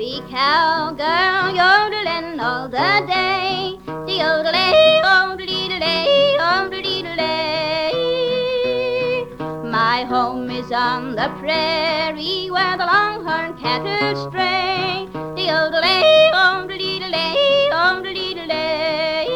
Wee cowgirl yodeling all the day, the yodelay, yodelay, yodelay. My home is on the prairie where the longhorn cattle stray, the yodelay, yodelay, yodelay.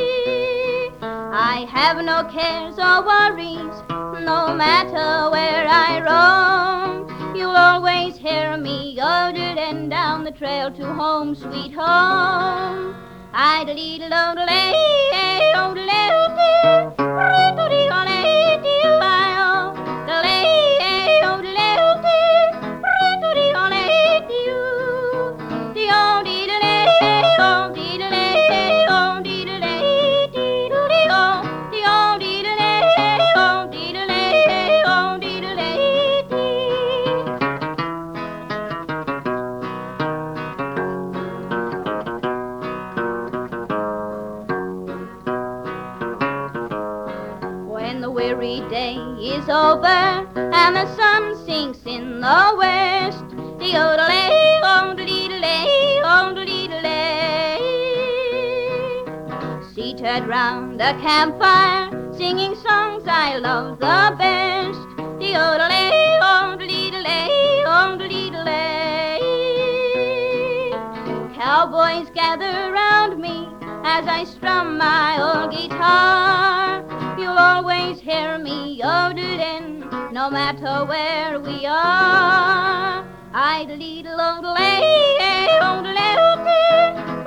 I have no cares or worries, no matter where I roam. You'll always hear me yodeling down the trail to home, sweet home. I-da-dee-da-do-da-lay, oh-da-lay-oh-dee, ree-do-dee-oh-lay-dee-oh-I-oh, da-lay, oh-da-lay-oh-dee, ree-do-dee-oh-lay-dee-oo, dee-oh-dee-da-lay, oh-dee-da-lay, oh-dee-da-lay, dee-do-dee-oh, dee-oh-dee-da-lay, oh-dee-da-lay, oh-dee-da-lay, dee. When the weary day is over and the sun sinks in the west, the yodelay, oh-da-dee-da-lay, oh-da-dee-da-lay. Seated round the campfire, singing songs I love the best, the yodelay, oh-da-dee-da-lay, oh-da-dee-da-lay. Cowboys gather round me as I strum my old guitar. You'll always hear me yodeling, no matter where we are. I-da-dee-da-lo-da-lay, oh-da-lay-oh-dee,